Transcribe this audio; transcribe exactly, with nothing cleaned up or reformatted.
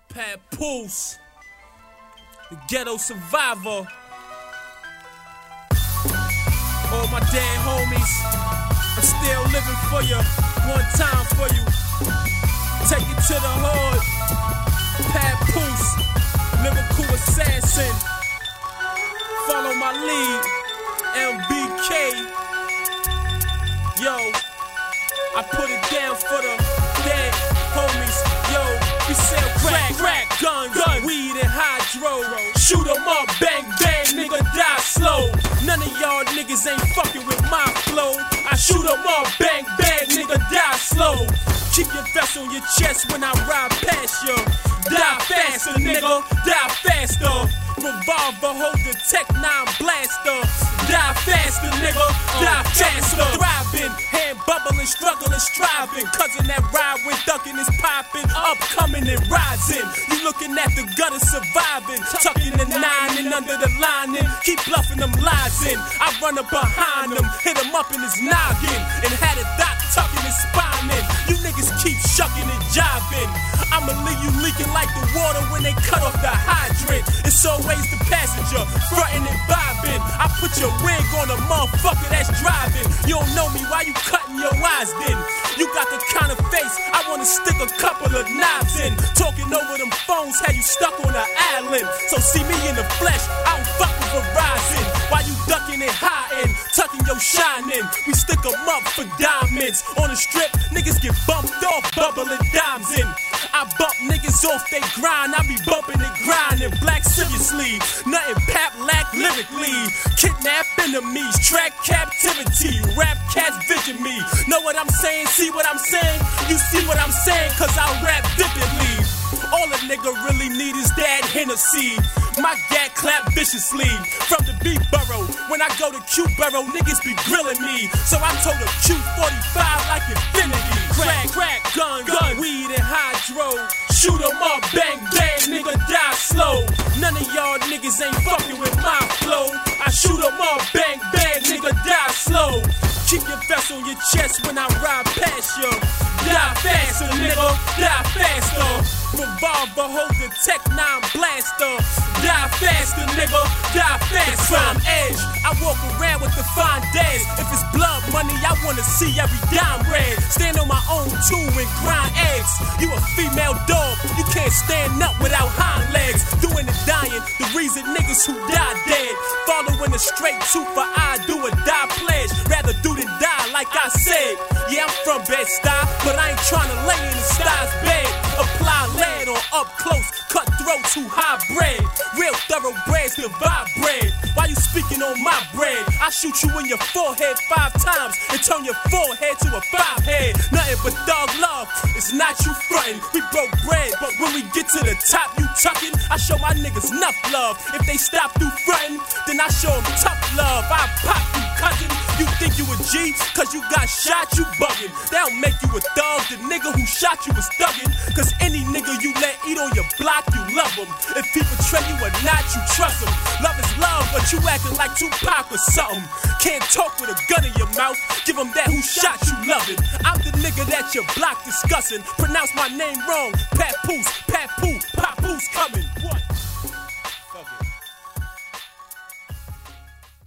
Papoose, the ghetto survivor. All my dead homies, I'm still living for you. One time for you. Take it to the hood. Papoose, lyrical assassin. Follow my lead. M B K. Yo, I put it down for the dead homies. Yo, we sell crack, crack, guns, gun, weed and hydro. Shoot 'em up, bang, bang, nigga die slow. None of y'all niggas ain't fucking with my flow. I shoot 'em up, bang, bang, nigga die slow. Keep your vest on your chest when I ride past you. Die faster, nigga, die faster. Revolver, hold the Tech nine blaster. Die faster, nigga, die faster. Thriving, hand bubbling, struggling, striving. Cousin that ride with ducking is popping, upcoming and rising. You looking at the gutter surviving, tucking the nine and under the lining. Keep bluffing them lies in. I run up behind him, hit him up in his noggin, and had a doc tucking his spine in. You niggas keep shucking and jiving. I'ma leave you leaking like the water when they cut off the hydrant. It's always the passenger, frontin' and vibing. I put your wig on a motherfucker that's driving. You don't know me, why you cutting your eyes then? You got the kind of face I wanna stick a couple of knives in. Talking over them phones, had you stuck on an island. So see me in the flesh, I don't fuck with Verizon. Why you ducking and hiding, tucking your shine in? We stick 'em up for diamonds. On the strip, niggas get bumped off, bubbling dimes in. I bump niggas off they grind, I be bumping and grinding. Black seriously, nothing pap lack lyrically. Kidnap enemies, track captivity. Rap cats vision me. Know what I'm saying? See what I'm saying? You see what I'm saying? Cause I rap vividly. All a nigga really need is that Hennessy. My gat clap viciously from the beat burrow. When I go to Q Burrow, niggas be grilling me. So I told a Q forty-five like infinity. Crack, crack, gun, gun, weed and hydro. Shoot 'em up, bang, bang, nigga die slow. None of y'all niggas ain't fucking with my flow. I shoot 'em up, bang, bang, nigga die slow. Keep your vest on your chest when I ride past you. Die faster, nigga, die faster. Revolver, hold the Tech nine blaster. Die faster, nigga, die faster. Crime edge, I walk around with the fine days. If it's blood money, I wanna see every dime red. Stand on my own too and grind eggs. You a female dog, you can't stand up without hind legs. Doing the dying, the reason niggas who die dead. Following a straight tooth for I do or die pledge. Rather do than die, like I said. Yeah, I'm from Bed-Stuy, but I ain't tryna lay in the sty's bed. Apply lead on up close, cutthroats who hybrid. Real thoroughbreds divide bread. Why you speaking on my bread? I shoot you in your forehead five times and turn your forehead to a five head. Nothing but dog love, it's not you frontin'. We broke bread, but when we get to the top, you tuckin'. I show my niggas enough love. If they stop through frontin', then I show them tough love. I pop you, cousin. You think you a G, cause you got shot, you buggin'. That'll make you a thug. The nigga who shot you was thuggin'. Cause any nigga you let eat on your block, you love him. If he betray you or not, you trust him. Love is love, but you acting like Tupac or something. Can't talk with a gun in your mouth. Give him that who shot you lovin'. I'm the nigga that your block discussin'. Pronounce my name wrong. Papoose, Papoose, Papoose coming.